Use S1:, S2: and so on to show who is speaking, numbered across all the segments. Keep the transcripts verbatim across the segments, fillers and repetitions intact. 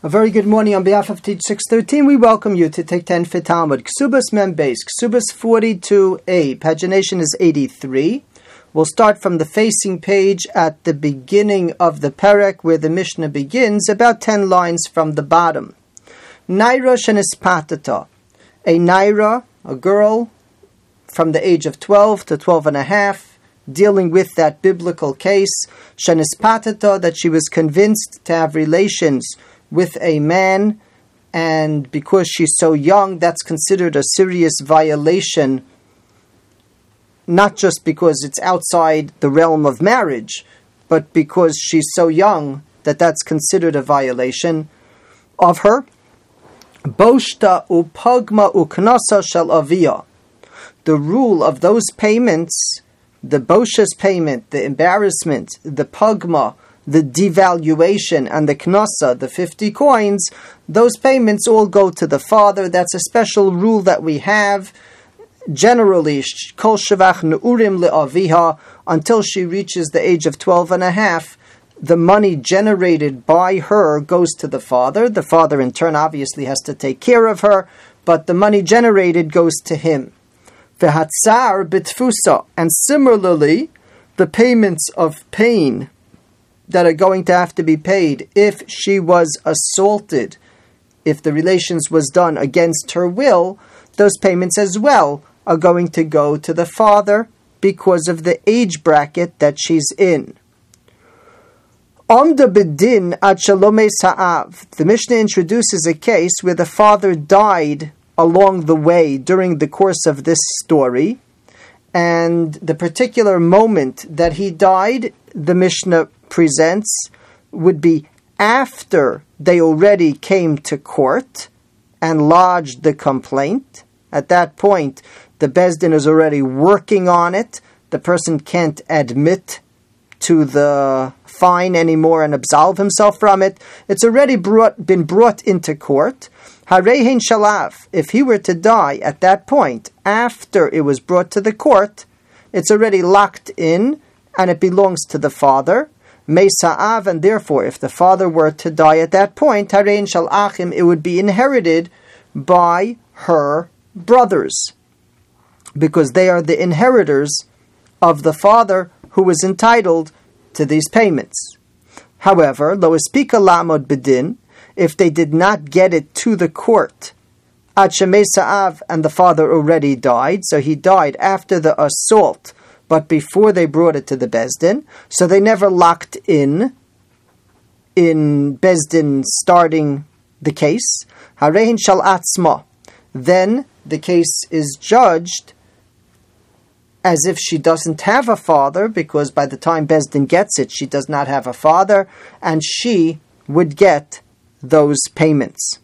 S1: A very good morning on behalf of Teach six thirteen. We welcome you to take ten for Talmud. Ksubas Mem Beis, Ksubas forty-two A. Pagination is eighty-three. We'll start from the facing page at the beginning of the Perek, where the Mishnah begins, about ten lines from the bottom. Naira shenispatata. A Naira, a girl from the age of twelve to twelve and a half, dealing with that biblical case, shenispatata, that she was convinced to have relations with a man, and because she's so young, that's considered a serious violation, not just because it's outside the realm of marriage, but because she's so young that that's considered a violation of her. Boshta upagma uknasa shel avia. The rule of those payments, the bosha's payment, the embarrassment, the pagma, the devaluation, and the knasa, the fifty coins, those payments all go to the father. That's a special rule that we have. Generally, kol shevach neurim le'aviha, until she reaches the age of twelve and a half, the money generated by her goes to the father. The father, in turn, obviously has to take care of her, but the money generated goes to him. V'hatzar b'tfusa, and similarly, the payments of pain that are going to have to be paid if she was assaulted, if the relations was done against her will, those payments as well are going to go to the father because of the age bracket that she's in. Amda bedin ad shalome sa'av. The Mishnah introduces a case where the father died along the way during the course of this story, and the particular moment that he died, the Mishnah presents, would be after they already came to court and lodged the complaint. At that point, the Beis Din is already working on it. The person can't admit to the fine anymore and absolve himself from it. It's already brought, been brought into court. Harehin shalav. If he were to die at that point, after it was brought to the court, it's already locked in and it belongs to the father. Meisa'av, and therefore, if the father were to die at that point, Harein shal achim, it would be inherited by her brothers, because they are the inheritors of the father who was entitled to these payments. However, lo espika la'amod bedin, if they did not get it to the court, ad shemeisa'av, and the father already died, so he died after the assault, but before they brought it to the Beis Din, so they never locked in, in Beis Din starting the case. Harehin shal atzma. Then the case is judged as if she doesn't have a father, because by the time Beis Din gets it, she does not have a father, and she would get those payments.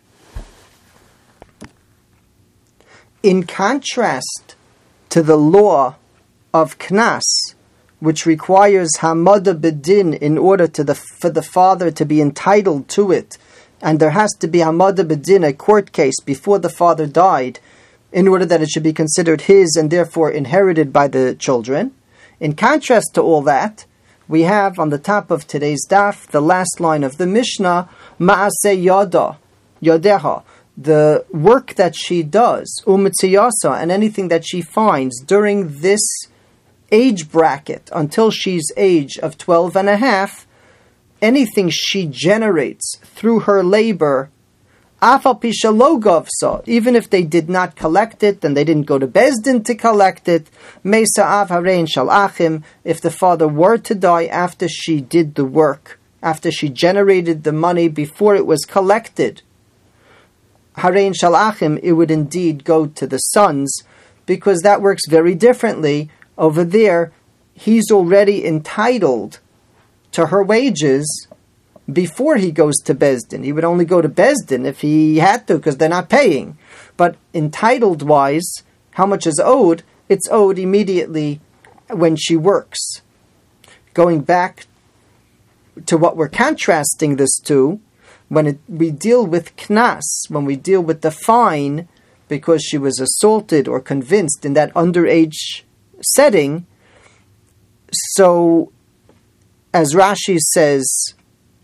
S1: In contrast to the law of Knas, which requires Hamada Bedin in order to the, for the father to be entitled to it, and there has to be Hamada Bedin, a court case, before the father died, in order that it should be considered his and therefore inherited by the children. In contrast to all that, we have on the top of today's daf, the last line of the Mishnah, Ma'aseh Yada, Yadeha, the work that she does, Umitziyasa, and anything that she finds during this age bracket until she's age of twelve and a half, anything she generates through her labor, afal pisha lo gavsa, even if they did not collect it and they didn't go to Beis Din to collect it, meisa'av harein shal achim, if the father were to die after she did the work, after she generated the money before it was collected, harein shal achim, it would indeed go to the sons, because that works very differently. Over there, he's already entitled to her wages before he goes to Beis Din. He would only go to Beis Din if he had to, because they're not paying. But entitled-wise, how much is owed? It's owed immediately when she works. Going back to what we're contrasting this to, when it, we deal with Knas, when we deal with the fine, because she was assaulted or convinced in that underage setting, so as Rashi says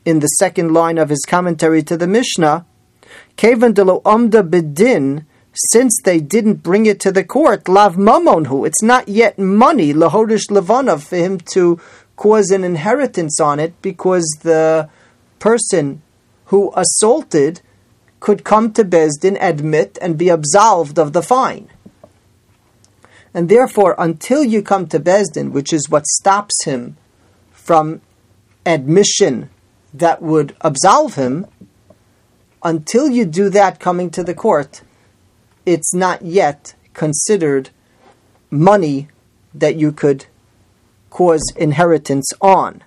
S1: in the second line of his commentary to the Mishnah, Kevan de lo omda bedin, since they didn't bring it to the court, lav mamonhu, it's not yet money, lahorish levanav, for him to cause an inheritance on it, because the person who assaulted could come to Bezdin, admit, and be absolved of the fine. And therefore, until you come to Bezdin, which is what stops him from admission that would absolve him, until you do that coming to the court, it's not yet considered money that you could cause inheritance on.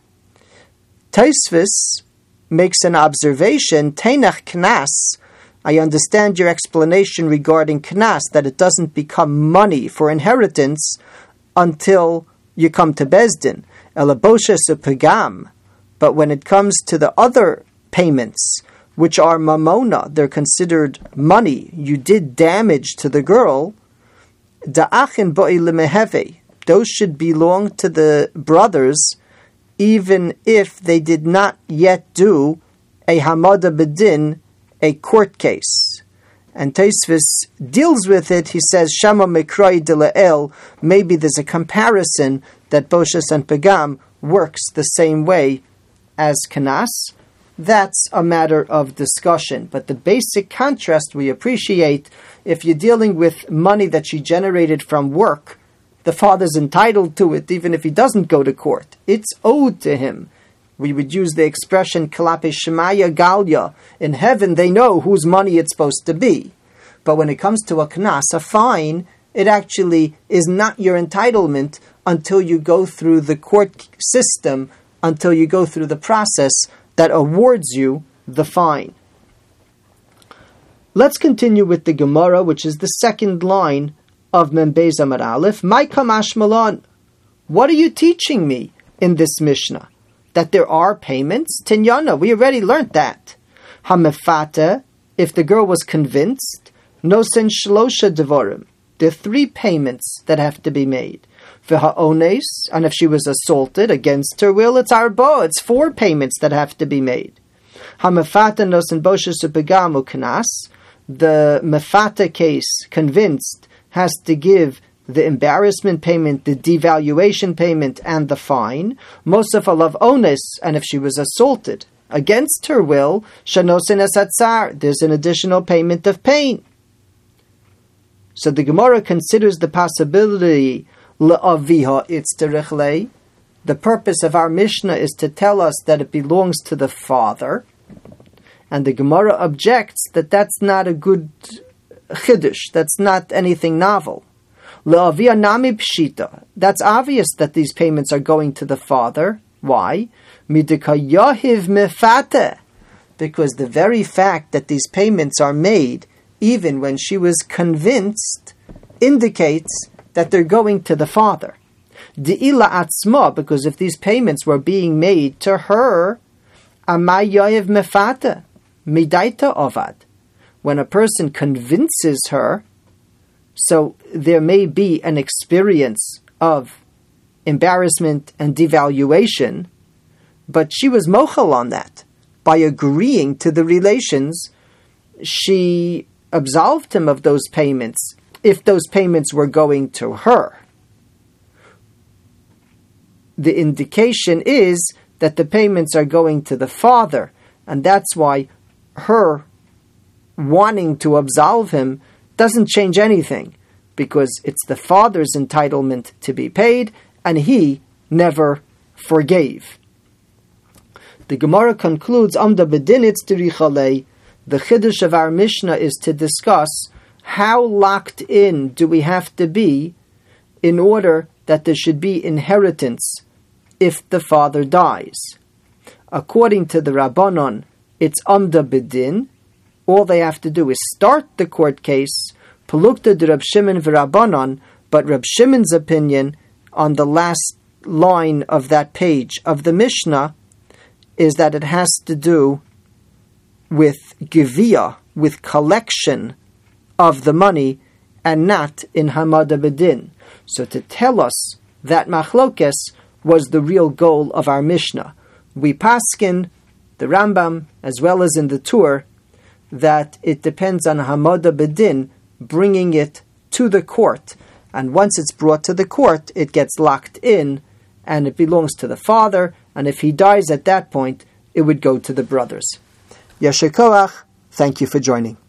S1: Tosfos makes an observation, Teinach knas, I understand your explanation regarding knas, that it doesn't become money for inheritance until you come to Bezdin. Elabosha pagam, but when it comes to the other payments, which are mamona, they're considered money, you did damage to the girl, da'achin bo'i lemeheve, those should belong to the brothers, even if they did not yet do a hamada bedin, a court case. And Tosfos deals with it. He says, Shama Mekrai de La'el, maybe there's a comparison that Boshas and Pagam works the same way as Kanas. That's a matter of discussion. But the basic contrast we appreciate, if you're dealing with money that she generated from work, the father's entitled to it even if he doesn't go to court. It's owed to him. We would use the expression Kalape Shemaya Galya. In heaven they know whose money it's supposed to be. But when it comes to a knas, a fine, it actually is not your entitlement until you go through the court system, until you go through the process that awards you the fine. Let's continue with the Gemara, which is the second line of Membez Amar Aleph. My kamash malon. What are you teaching me in this Mishnah? That there are payments? Tinyana, we already learned that. Hamefata, if the girl was convinced, nosen shlosha devorim. There are three payments that have to be made. V'ha'ones, and if she was assaulted against her will, it's arbo. It's four payments that have to be made. Hamefata nosen boshes upegamu knas. The mefata case, convinced, has to give the embarrassment payment, the devaluation payment, and the fine. Mosaf alav ones, and if she was assaulted against her will, shanosin esatzar, there's an additional payment of pain. So the Gemara considers the possibility le'aviha itzterichle. The purpose of our Mishnah is to tell us that it belongs to the father, and the Gemara objects that that's not a good chiddush, that's not anything novel. Le'avia nami pshita. That's obvious that these payments are going to the father. Why? Midika yahiv mefate. Because the very fact that these payments are made, even when she was convinced, indicates that they're going to the father. De'ila atzma, because if these payments were being made to her, amay yahiv mefate, midaita ovad. When a person convinces her, so there may be an experience of embarrassment and devaluation, but she was mochel on that. By agreeing to the relations, she absolved him of those payments, if those payments were going to her. The indication is that the payments are going to the father, and that's why her wanting to absolve him doesn't change anything, because it's the father's entitlement to be paid, and he never forgave. The Gemara concludes, Amda bedinitz tirichalei. The chiddush of our Mishnah is to discuss how locked in do we have to be in order that there should be inheritance if the father dies. According to the Rabbanon, it's Amda bedin. All they have to do is start the court case, Pelukta de Rab Shimon v'Rabbanon, but Rab Shimon's opinion on the last line of that page of the Mishnah is that it has to do with givia, with collection of the money, and not in Hamada Bedin. So to tell us that machlokes was the real goal of our Mishnah. We paskin, the the Rambam, as well as in the Tur, that it depends on Hamada Bedin bringing it to the court. And once it's brought to the court, it gets locked in, and it belongs to the father, and if he dies at that point, it would go to the brothers. Yasher Koach, thank you for joining.